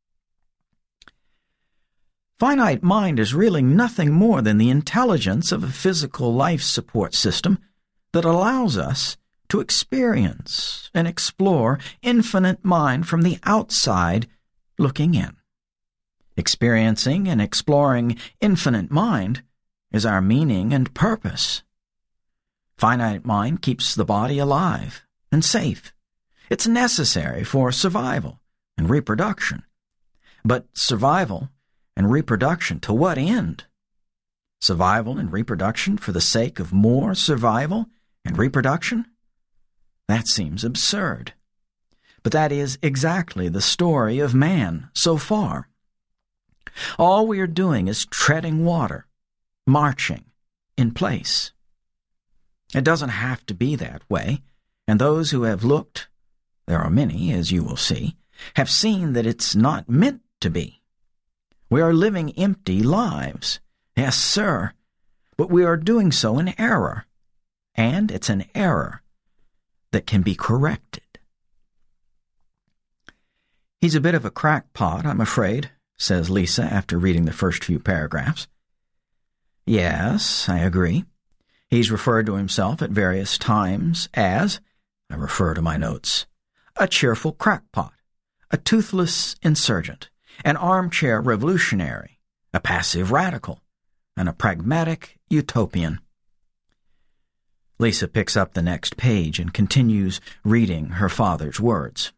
Speaker 1: Finite mind is really nothing more than the intelligence of a physical life support system that allows us to experience and explore infinite mind from the outside looking in. Experiencing and exploring infinite mind is our meaning and purpose. Finite mind keeps the body alive and safe. It's necessary for survival and reproduction. But survival and reproduction to what end? Survival and reproduction for the sake of more survival and reproduction? That seems absurd. But that is exactly the story of man so far. All we are doing is treading water, marching in place. It doesn't have to be that way, and those who have looked, there are many, as you will see, have seen that it's not meant to be. We are living empty lives, yes, sir, but we are doing so in error, and it's an error that can be corrected. He's a bit of a crackpot, I'm afraid, says Lisa after reading the first few paragraphs. Yes, I agree. He's referred to himself at various times as, I refer to my notes, a cheerful crackpot, a toothless insurgent, an armchair revolutionary, a passive radical, and a pragmatic utopian. Lisa picks up the next page and continues reading her father's words.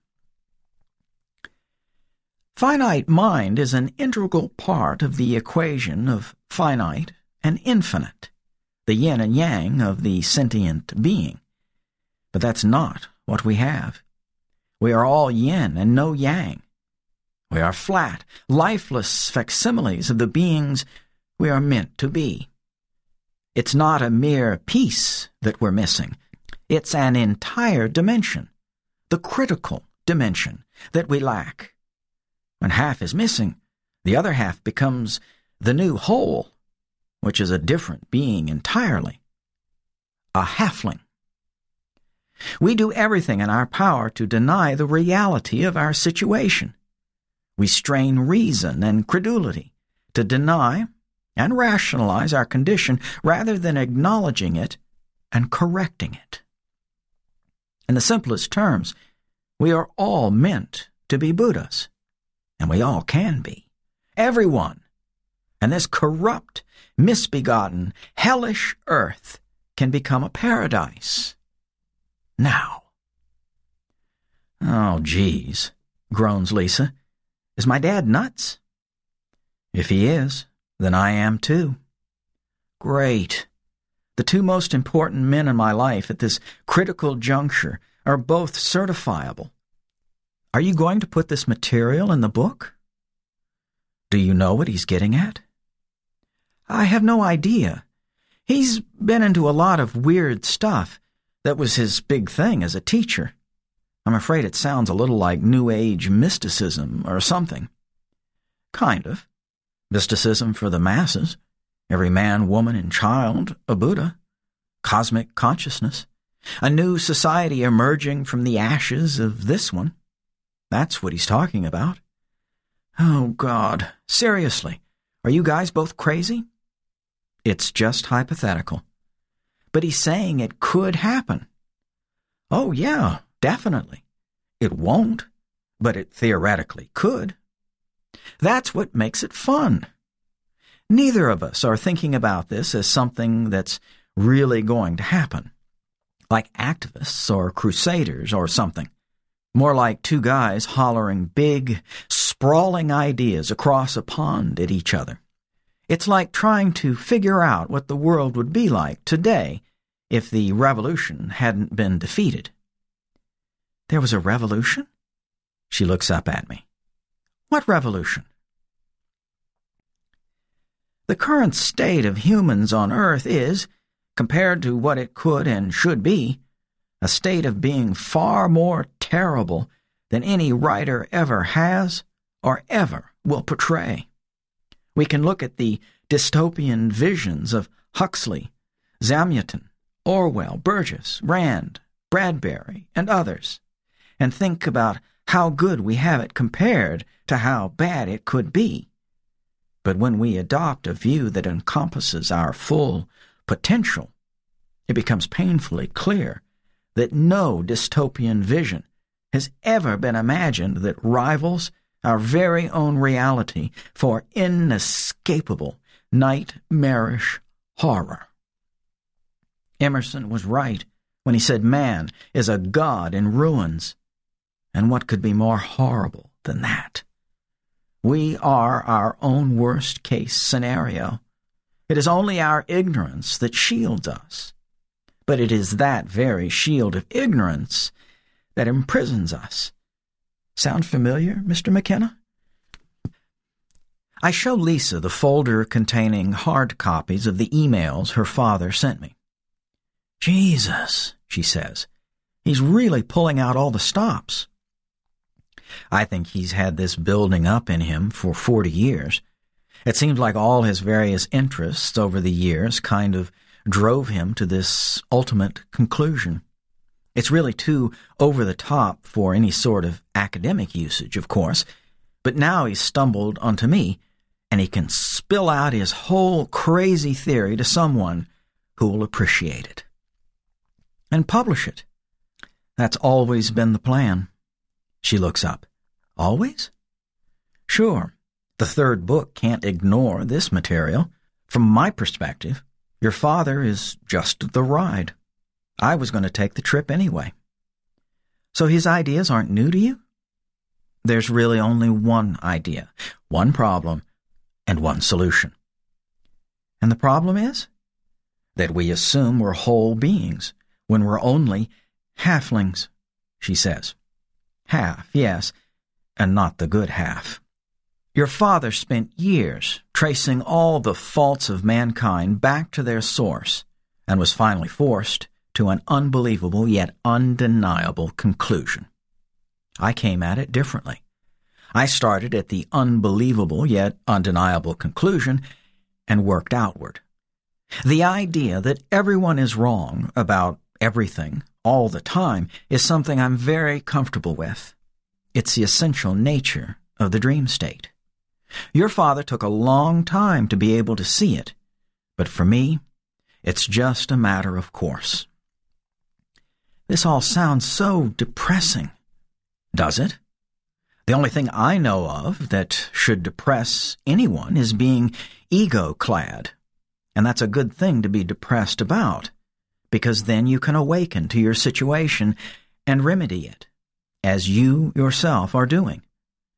Speaker 1: Finite mind is an integral part of the equation of finite and infinite, the yin and yang of the sentient being. But that's not what we have. We are all yin and no yang. We are flat, lifeless facsimiles of the beings we are meant to be. It's not a mere piece that we're missing. It's an entire dimension, the critical dimension that we lack. When half is missing, the other half becomes the new whole, which is a different being entirely, a halfling. We do everything in our power to deny the reality of our situation. We strain reason and credulity to deny and rationalize our condition rather than acknowledging it and correcting it. In the simplest terms, we are all meant to be Buddhas, and we all can be. Everyone. And this corrupt, misbegotten, hellish earth can become a paradise. Now. Oh, geez, groans Lisa. Is my dad nuts? If he is, then I am too. Great. The two most important men in my life at this critical juncture are both certifiable. Are you going to put this material in the book? Do you know what he's getting at? I have no idea. He's been into a lot of weird stuff. That was his big thing as a teacher. I'm afraid it sounds a little like New Age mysticism or something. Kind of. Mysticism for the masses. Every man, woman, and child a Buddha. Cosmic consciousness. A new society emerging from the ashes of this one. That's what he's talking about. Oh, God. Seriously, are you guys both crazy? It's just hypothetical. But he's saying it could happen. Oh, yeah, definitely. It won't, but it theoretically could. That's what makes it fun. Neither of us are thinking about this as something that's really going to happen, like activists or crusaders or something. More like two guys hollering big, sprawling ideas across a pond at each other. It's like trying to figure out what the world would be like today if the revolution hadn't been defeated. There was a revolution? She looks up at me. What revolution? The current state of humans on Earth is, compared to what it could and should be, a state of being far more terrible than any writer ever has or ever will portray. We can look at the dystopian visions of Huxley, Zamyatin, Orwell, Burgess, Rand, Bradbury, and others, and think about how good we have it compared to how bad it could be. But when we adopt a view that encompasses our full potential, it becomes painfully clear that no dystopian vision has ever been imagined that rivals our very own reality for inescapable, nightmarish horror. Emerson was right when he said man is a god in ruins. And what could be more horrible than that? We are our own worst-case scenario. It is only our ignorance that shields us. But it is that very shield of ignorance that imprisons us. Sound familiar, Mr. McKenna? I show Lisa the folder containing hard copies of the emails her father sent me. Jesus, she says, he's really pulling out all the stops. I think he's had this building up in him for 40 years. It seems like all his various interests over the years kind of drove him to this ultimate conclusion. It's really too over the top for any sort of academic usage, of course, but now he's stumbled onto me, and he can spill out his whole crazy theory to someone who will appreciate it. And publish it. That's always been the plan. She looks up. Always? Sure. The third book can't ignore this material. From my perspective, your father is just the ride. I was going to take the trip anyway. So his ideas aren't new to you? There's really only one idea, one problem, and one solution. And the problem is? That we assume we're whole beings when we're only halflings, she says. Half, yes, and not the good half. Your father spent years tracing all the faults of mankind back to their source and was finally forced to an unbelievable yet undeniable conclusion. I came at it differently. I started at the unbelievable yet undeniable conclusion and worked outward. The idea that everyone is wrong about everything all the time is something I'm very comfortable with. It's the essential nature of the dream state. Your father took a long time to be able to see it, but for me, it's just a matter of course. This all sounds so depressing. Does it? The only thing I know of that should depress anyone is being ego-clad, and that's a good thing to be depressed about, because then you can awaken to your situation and remedy it, as you yourself are doing.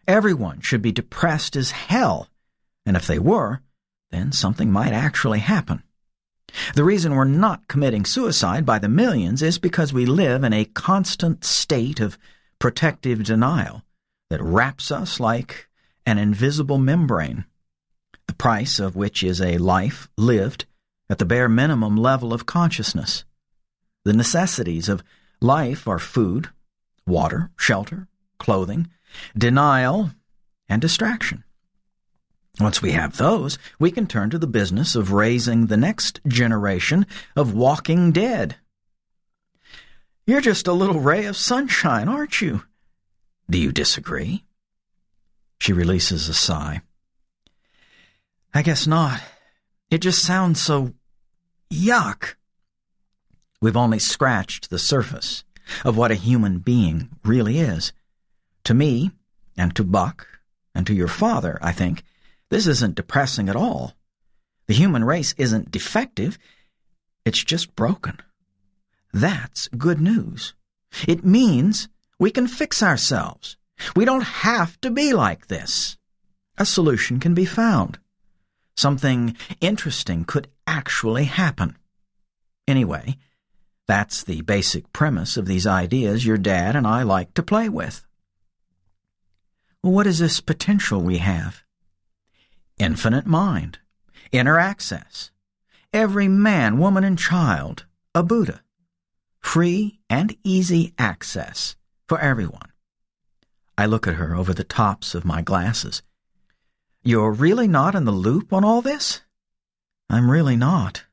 Speaker 1: Everyone should be depressed as hell, and if they were, then something might actually happen. The reason we're not committing suicide by the millions is because we live in a constant state of protective denial that wraps us like an invisible membrane, the price of which is a life lived at the bare minimum level of consciousness. The necessities of life are food, water, shelter, clothing, denial, and distraction. Once we have those, we can turn to the business of raising the next generation of walking dead. You're just a little ray of sunshine, aren't you? Do you disagree? She releases a sigh. I guess not. It just sounds so yuck. We've only scratched the surface of what a human being really is. To me, and to Buck, and to your father, I think, this isn't depressing at all. The human race isn't defective. It's just broken. That's good news. It means we can fix ourselves. We don't have to be like this. A solution can be found. Something interesting could actually happen. Anyway, that's the basic premise of these ideas your dad and I like to play with. What is this potential we have? Infinite mind, inner access, every man, woman, and child, a Buddha, free and easy access for everyone. I look at her over the tops of my glasses. You're really not in the loop on all this? I'm really not.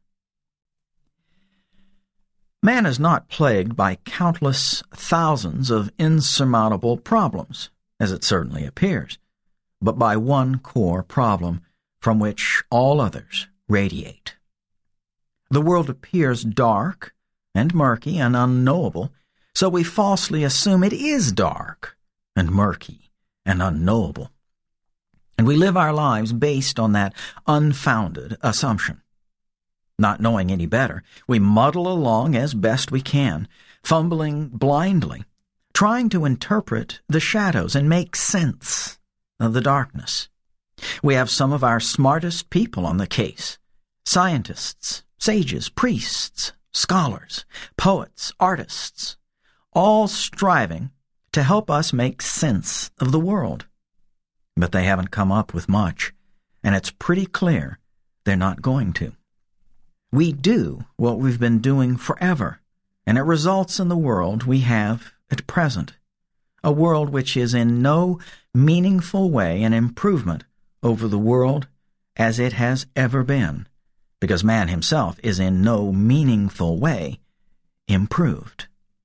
Speaker 1: Man is not plagued by countless thousands of insurmountable problems, as it certainly appears, but by one core problem from which all others radiate. The world appears dark and murky and unknowable, so we falsely assume it is dark and murky and unknowable. And we live our lives based on that unfounded assumption. Not knowing any better, we muddle along as best we can, fumbling blindly, trying to interpret the shadows and make sense of the darkness. We have some of our smartest people on the case: scientists, sages, priests, scholars, poets, artists, all striving to help us make sense of the world. But they haven't come up with much, and it's pretty clear they're not going to. We do what we've been doing forever, and it results in the world we have at present, a world which is in no meaningful way an improvement over the world as it has ever been, because man himself is in no meaningful way improved.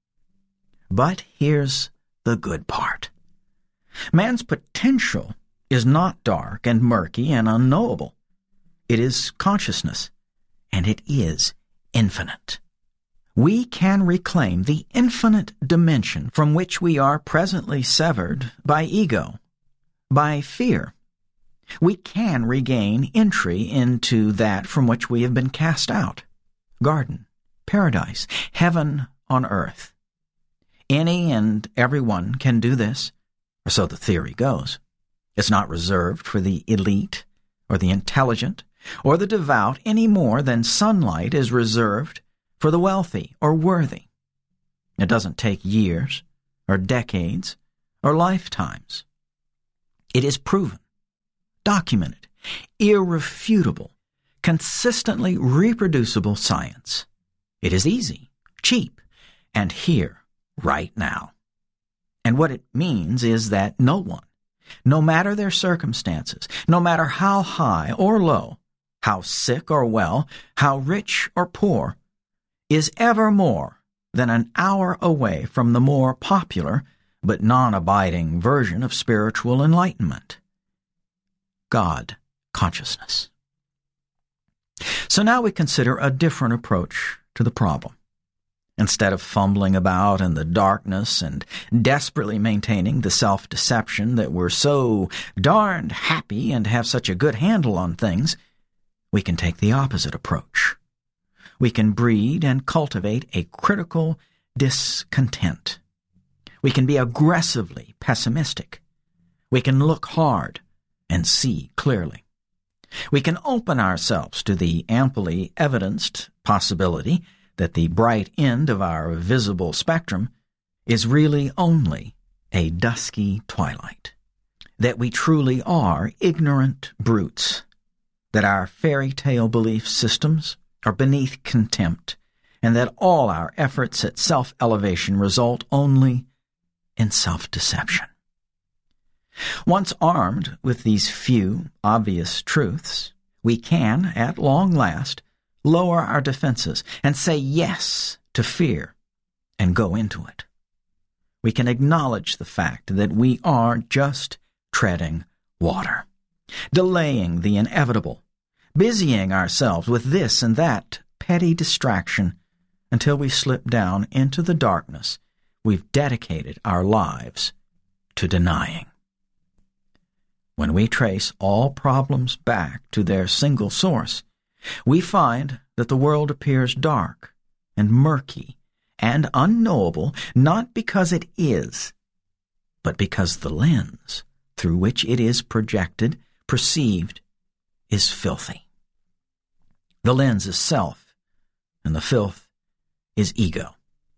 Speaker 1: But here's the good part. Man's potential is not dark and murky and unknowable. It is consciousness, and it is infinite. We can reclaim the infinite dimension from which we are presently severed by ego, by fear. We can regain entry into that from which we have been cast out: garden, paradise, heaven on earth. Any and everyone can do this, or so the theory goes. It's not reserved for the elite or the intelligent or the devout any more than sunlight is reserved for the wealthy or worthy. It doesn't take years or decades or lifetimes. It is proven, documented, irrefutable, consistently reproducible science. It is easy, cheap, and here, right now. And what it means is that no one, no matter their circumstances, no matter how high or low, how sick or well, how rich or poor, is ever more than an hour away from the more popular but non-abiding version of spiritual enlightenment: God consciousness. So now we consider a different approach to the problem. Instead of fumbling about in the darkness and desperately maintaining the self-deception that we're so darned happy and have such a good handle on things, we can take the opposite approach. We can breed and cultivate a critical discontent. We can be aggressively pessimistic. We can look hard and see clearly. We can open ourselves to the amply evidenced possibility that the bright end of our visible spectrum is really only a dusky twilight, that we truly are ignorant brutes, that our fairy tale belief systems are beneath contempt, and that all our efforts at self-elevation result only in self-deception. Once armed with these few obvious truths, we can, at long last, lower our defenses and say yes to fear and go into it. We can acknowledge the fact that we are just treading water, delaying the inevitable, busying ourselves with this and that petty distraction until we slip down into the darkness we've dedicated our lives to denying. When we trace all problems back to their single source, we find that the world appears dark and murky and unknowable, not because it is, but because the lens through which it is projected, perceived, is filthy. The lens is self, and the filth is ego.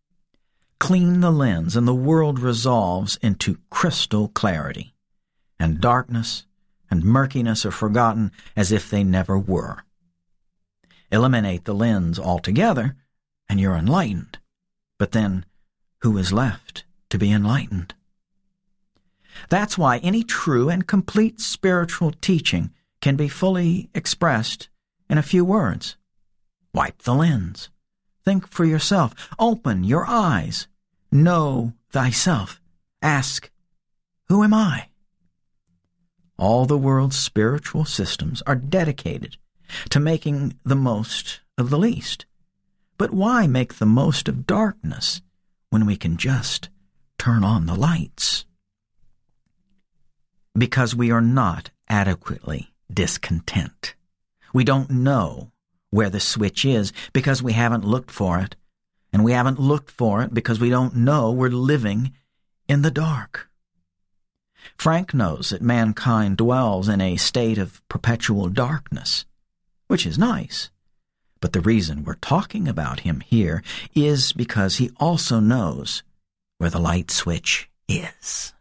Speaker 1: Clean the lens, and the world resolves into crystal clarity, and darkness and murkiness are forgotten as if they never were. Eliminate the lens altogether, and you're enlightened. But then, who is left to be enlightened? That's why any true and complete spiritual teaching can be fully expressed in a few words. Wipe the lens. Think for yourself. Open your eyes. Know thyself. Ask, who am I? All the world's spiritual systems are dedicated to making the most of the least. But why make the most of darkness when we can just turn on the lights? Because we are not adequately discontent. We don't know where the switch is because we haven't looked for it, and we haven't looked for it because we don't know we're living in the dark. Frank knows that mankind dwells in a state of perpetual darkness, which is nice. But the reason we're talking about him here is because he also knows where the light switch is.